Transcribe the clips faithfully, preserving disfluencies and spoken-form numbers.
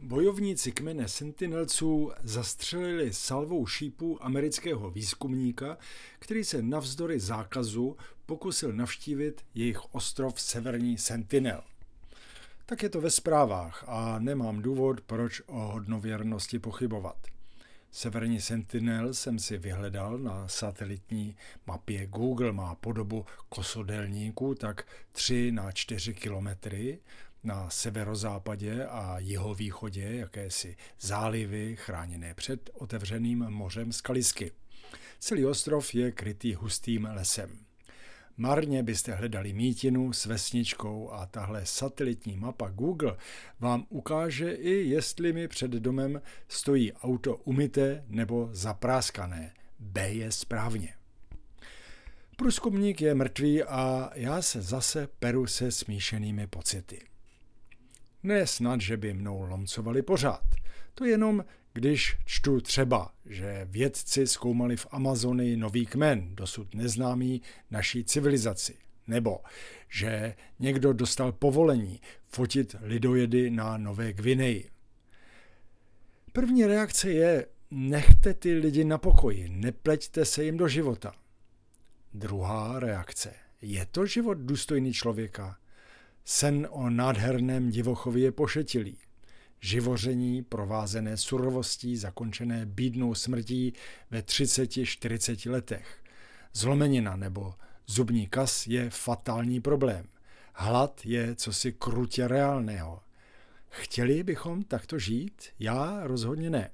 Bojovníci kmene Sentinelců zastřelili salvou šípů amerického výzkumníka, který se navzdory zákazu pokusil navštívit jejich ostrov Severní Sentinel. Tak je to ve zprávách a nemám důvod, proč o hodnověrnosti pochybovat. Severní Sentinel jsem si vyhledal na satelitní mapě Google, má podobu kosodelníku, tak tři na čtyři kilometry. Na severozápadě a jihovýchodě jakési zálivy chráněné před otevřeným mořem skalisky. Celý ostrov je krytý hustým lesem. Marně byste hledali mítinu s vesničkou a tahle satelitní mapa Google vám ukáže i jestli mi před domem stojí auto umyté nebo zapráskané. B je správně. Průzkumník je mrtvý a já se zase peru se smíšenými pocity. Ne snad, že by mnou lomcovali pořád. To jenom, když čtu třeba, že vědci zkoumali v Amazonii nový kmen, dosud neznámý naší civilizaci. Nebo, že někdo dostal povolení fotit lidojedy na Nové Gvineji. První reakce je, nechte ty lidi na pokoji, nepleťte se jim do života. Druhá reakce, je to život důstojný člověka? Sen o nádherném divochově je pošetilý. Živoření provázené surovostí, zakončené bídnou smrtí ve třiceti čtyřiceti letech. Zlomenina nebo zubní kas je fatální problém. Hlad je cosi krutě reálného. Chtěli bychom takto žít? Já rozhodně ne.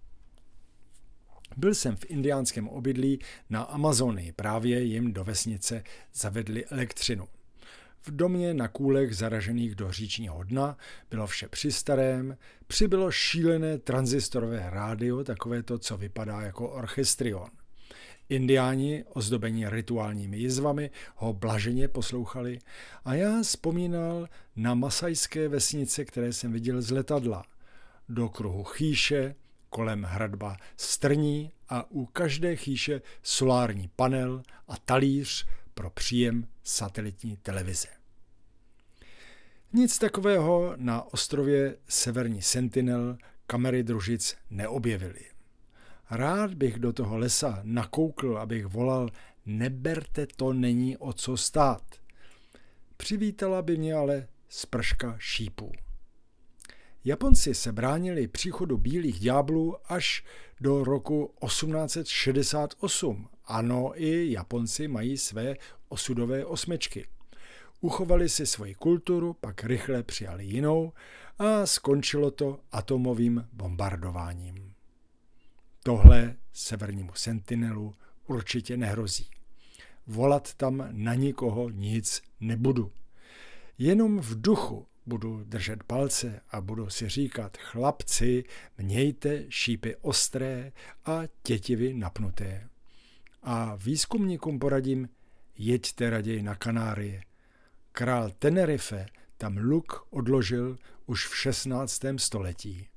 Byl jsem v indiánském obydlí na Amazonii, právě jim do vesnice zavedli elektřinu. V domě na kůlech zaražených do říčního dna bylo vše při starém, přibylo šílené tranzistorové rádio, takové to, co vypadá jako orchestrion. Indiáni, ozdobení rituálními jizvami, ho blaženě poslouchali a já vzpomínal na masajské vesnice, které jsem viděl z letadla. Do kruhu chýše, kolem hradba strní a u každé chýše solární panel a talíř pro příjem satelitní televize. Nic takového na ostrově Severní Sentinel kamery družic neobjevily. Rád bych do toho lesa nakoukl, abych volal, neberte, to není o co stát. Přivítala by mě ale sprška šípů. Japonci se bránili příchodu bílých ďáblů až do roku osmnáct set šedesát osm. Ano, i Japonci mají své osudové osmečky. Uchovali si svoji kulturu, pak rychle přijali jinou a skončilo to atomovým bombardováním. Tohle Severnímu Sentinelu určitě nehrozí. Volat tam na nikoho nic nebudu. Jenom v duchu budu držet palce a budu si říkat, chlapci, mějte šípy ostré a tětivy napnuté. A výzkumníkům poradím, jeďte raději na Kanárie. Král Tenerife tam luk odložil už v šestnáctém století.